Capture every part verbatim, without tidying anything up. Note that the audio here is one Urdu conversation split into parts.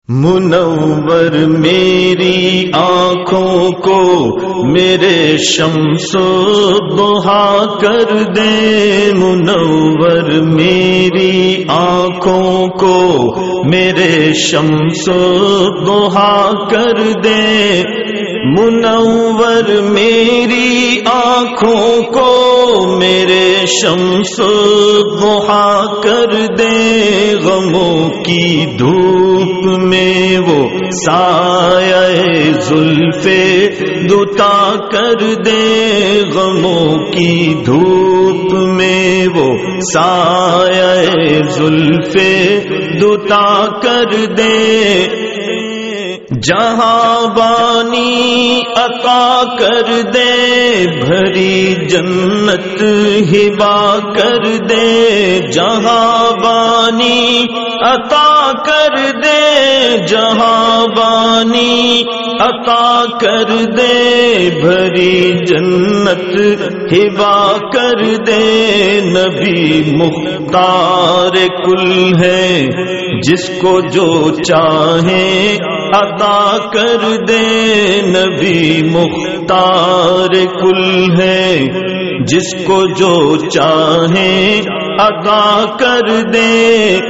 منور میری آنکھوں کو میرے شمس و ضحیٰ کر دے، منور میری آنکھوں کو میرے شمس و ضحیٰ کر دے، منور میری آنکھوں کو میرے شمس و ضحیٰ کر دے، غموں کی دھوپ میں وہ سایہ زلف دوتا کر دے، غموں کی دھوپ میں وہ سایہ زلف دوتا کر دے، جہاں بانی عطا کر دے، بھری جنت ہبا کر دے، جہاں بانی عطا کر دے، جہاں بانی عطا کر دے، بھری جنت ہبا کر دے، نبی مختار کل ہے جس کو جو چاہے عطا کر دے، نبی مختار کل ہے جس کو جو چاہے عطا کر دے،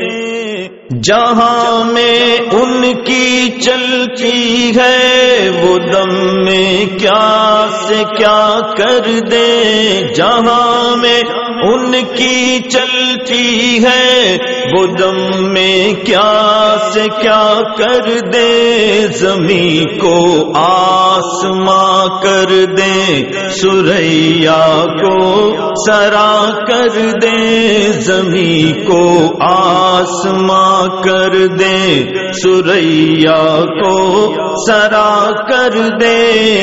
جہاں میں ان کی چلتی ہے وہ دم میں کیا سے کیا کر دے، جہاں میں ان کی چلتی ہے وہ دم میں کیا سے کیا کر دے، زمین کو آسماں کر دے، سریا کو سرا کر دے، زمین کو آسماں کر دے، سریا کو سرا کر دے،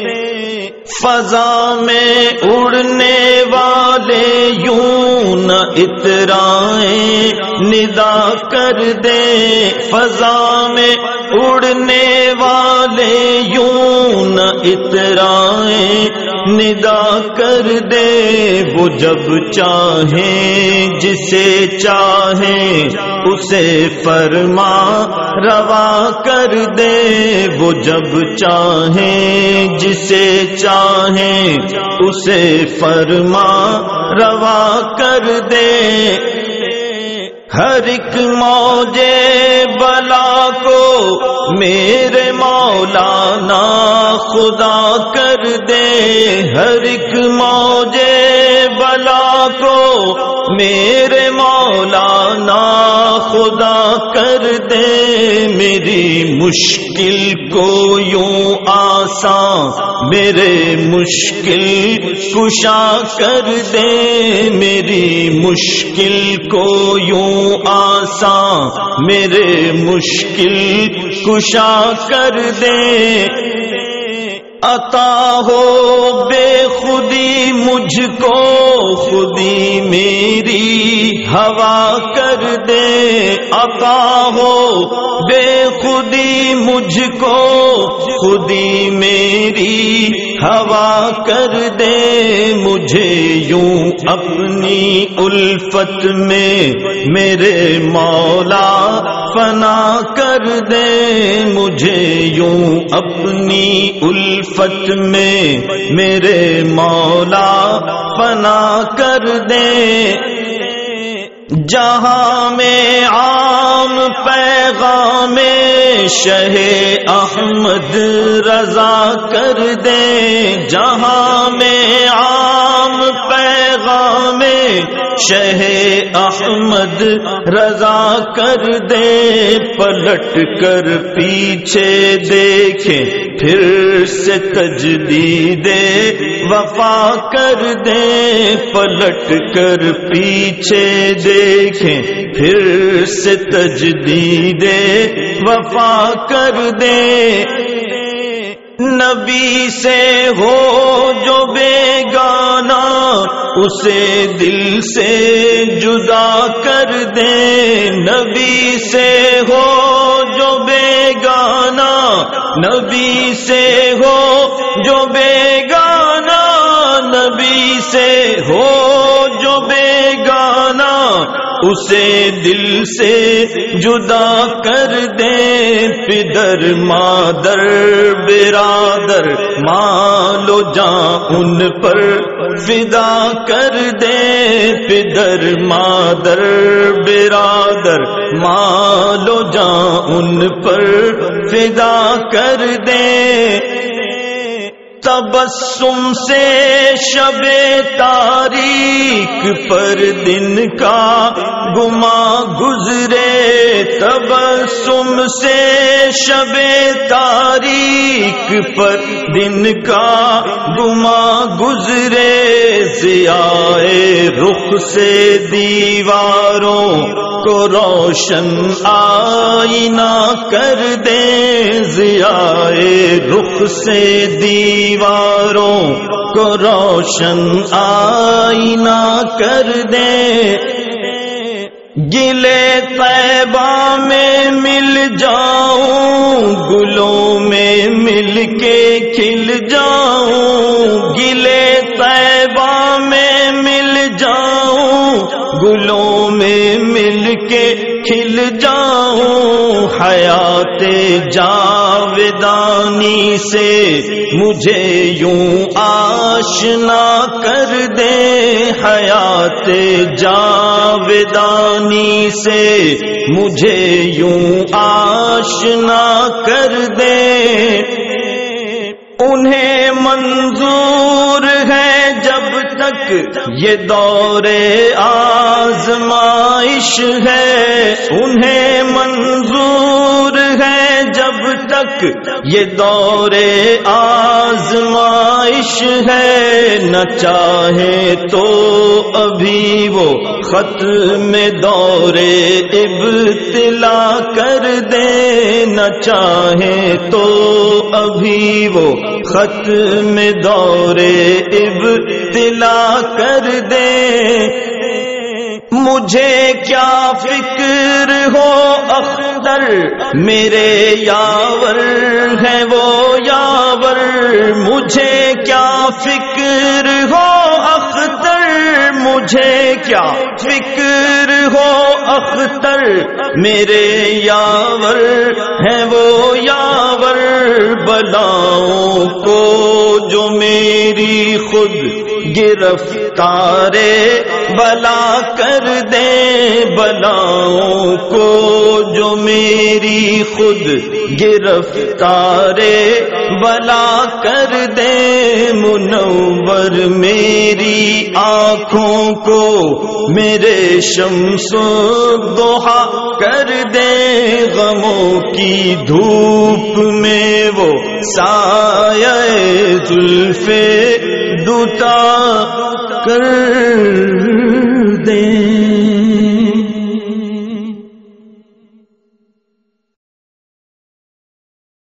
فضا میں اڑنے والے یوں نہ اترائیں ندا کر دے، فضا میں اڑنے والے یوں نہ اترائیں ندا کر دے، وہ جب چاہیں جسے چاہیں اسے فرما روا کر دے، وہ جب چاہیں جسے چاہیں اسے فرما روا کر دے، ہر ایک موجے بلا کو میرے مولانا خدا کر دے، ہر ایک موجے بلا کو میرے مولانا خدا کر دے، میری مشکل کو یوں آسان میرے مشکل کشا کر دے، میری مشکل کو یوں آسان میرے مشکل کشا کر دے، عطا ہو بے خودی مجھ کو خودی میری ہوا کر دے، عطا ہو بے خودی مجھ کو خودی میری ہوا کر دے، مجھے یوں اپنی الفت میں میرے مولا فنا کر دے، مجھے یوں اپنی الفت میں میرے مولا فنا کر دے، جہاں میں عام پیغام شہ احمد رضا کر دے، جہاں میں عام پیغام شہ احمد رضا کر دے، پلٹ کر پیچھے دیکھیں پھر سے تجدید وفا کر دے، پلٹ کر پیچھے دیکھیں پھر سے تجدید وفا کر دے، نبی سے ہو جو بیگانہ اسے دل سے جدا کر دے، نبی سے ہو جو بیگانہ، نبی سے ہو جو بیگانہ، نبی سے ہو جو بیگانہ اسے دل سے جدا کر دیں، پدر مادر برادر مال و جان ان پر فدا کر دیں، پدر مادر برادر مال و جان ان پر فدا کر دیں۔ تبسم سے شب تاریک پر دن کا گما گزرے، تبسم سے شب تاریک پر دن کا گما گزرے، ضیاء رخ سے دیواروں کو روشن آئینہ کر دیں، ضیاء رخ سے دیواروں کو روشن آئینہ کر دیں۔ گلے طیبہ میں مل جاؤں، گلوں میں مل کے کھل جاؤں، گلے طیبہ میں مل جاؤں، گلوں میں مل کے کھل جاؤں، حیات جاودانی سے مجھے یوں آشنا کر دیں، حیات جاودانی سے مجھے یوں آشنا کر دیں۔ انہیں منظور ہے جب تک یہ دور آزمائش ہے، انہیں منظور ہے جب تک یہ دور آزمائش ہے، نہ چاہے تو ابھی وہ ختم دور ابتلا کر دے، نہ چاہے تو ابھی وہ ختم دور ابتلا کر دے۔ مجھے کیا فکر ہو اختر میرے یاور ہے وہ یاور، مجھے کیا فکر ہو اختر، مجھے کیا فکر ہو اختر میرے یاور ہے وہ یاور، بلاؤں کو جو میری خود گرفتار بلا کر دیں، بلاؤں کو جو میری خود گرفتار بلا کر دیں، منور میری آنکھوں کو میرے شمس الضحیٰ کر دیں، غموں کی دھوپ میں وہ سایہ زلف دوتا کر